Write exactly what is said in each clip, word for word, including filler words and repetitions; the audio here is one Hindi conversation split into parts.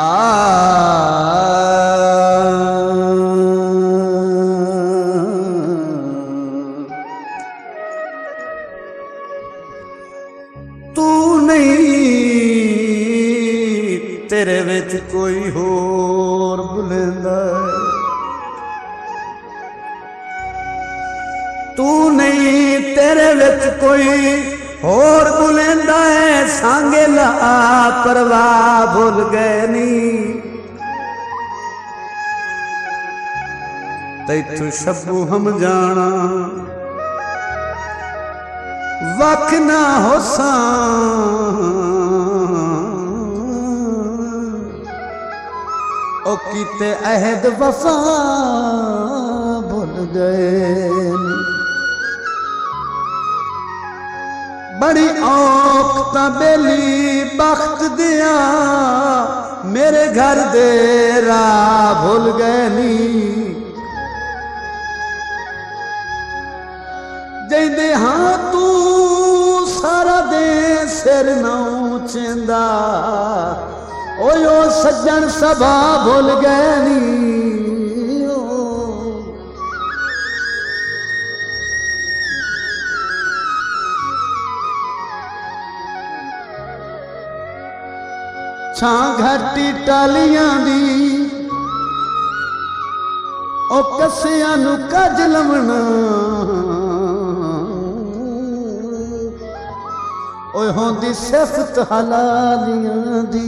आ तू नहीं तेरे विच कोई होर बुलंदा, तू नहीं तेरे विच कोई होर बुलंदा है। सांगे ला परवाह भुल गए नी, तैथू शब्बू हम जाना वख ना होसा। ओ कीते अहद वफा भुल गए। बड़ी औखता बेली बख्त दिया मेरे घर दे राह भुल गए नी। जैदे हाँ तू सारा दे सिर नौ चेंदा, ओ सज्जन सभा भुल गए नी। छां घाटी टालियां दी ओ कसियां नू कज लवना, ओए होंदी सिफत हलालियां दी।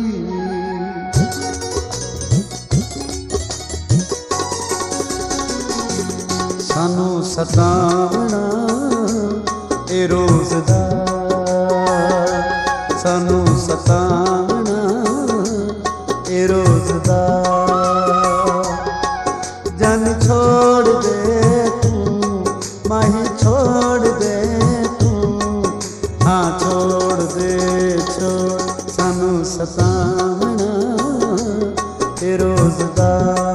सानू सतावना ए रोज़दार, सानू सतावना ए रोज़दार। जान छोड़ दे तू माही छोड़ दे तू, हाँ छोड़ दे छोड़। सानू सतावना ए रोज़दार।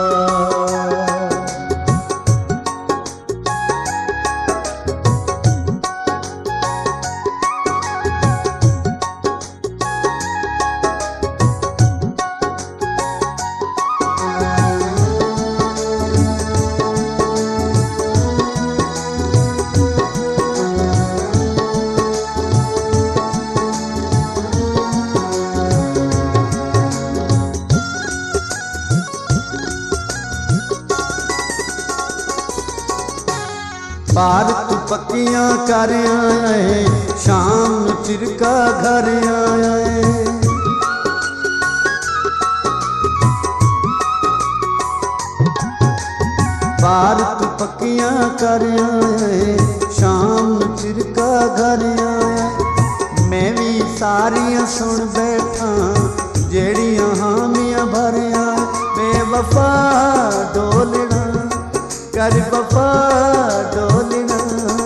पार तू पक्कियां कर आए, शाम चिरका घर आए। पार तू पक्कियां कर आए, शाम चिरका घर आए। मैं भी सारियां सुन बैठा जेड़ियां हामियां भरिया। बेवफा डोलना कर वफा डोलना,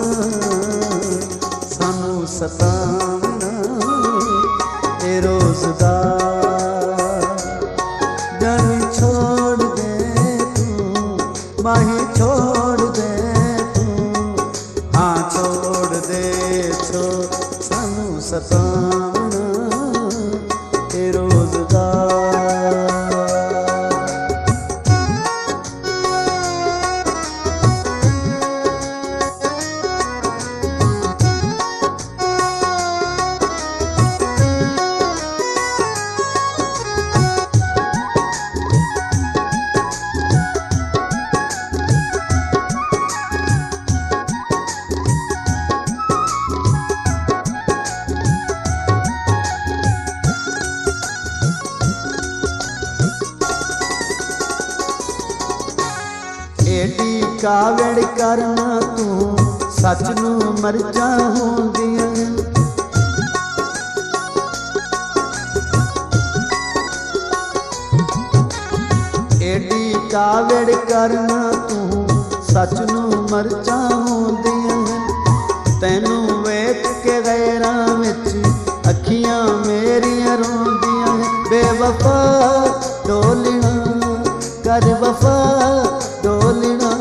सानू सतावना ए रोज़दार। जानी छोड़ दे तू माही छोड़ दे तू, हाँ छोड़ दे छोड़। सानू सतावना ए रोज़दार। एडी कावड़ करना तू सच नू मरजा होंदियां। एडी कावड़ करना तू सच नू मरजा होंदियां। तैनू वेख के गैरां विच अखियां मेरियां रोंदियां। बेवफा डोलना कर वफा डोलना,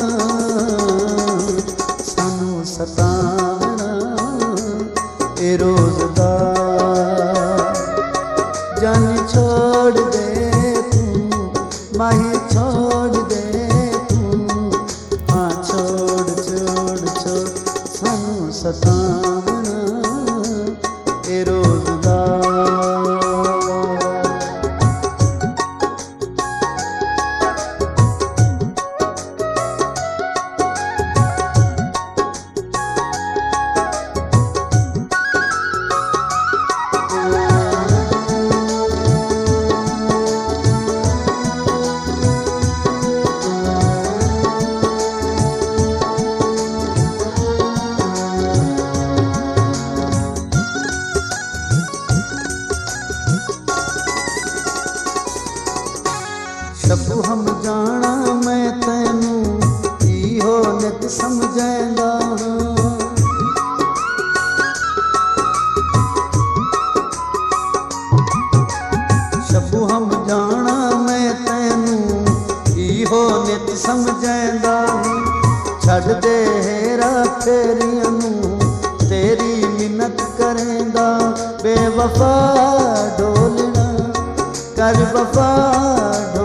सानू सतावना ए रोज़दार। जान छोड़ दे सतावना ए रोज़गार। शबू हम जाना मैं तैनू इहो नित समझैंदा हां। शबू हम जाना मैं तैनू इहो नित समझैंदा हां। छड़ दे हेरा फेरियां नू तेरी मिन्नत करेंदा। बेवफा डोलना कर वफा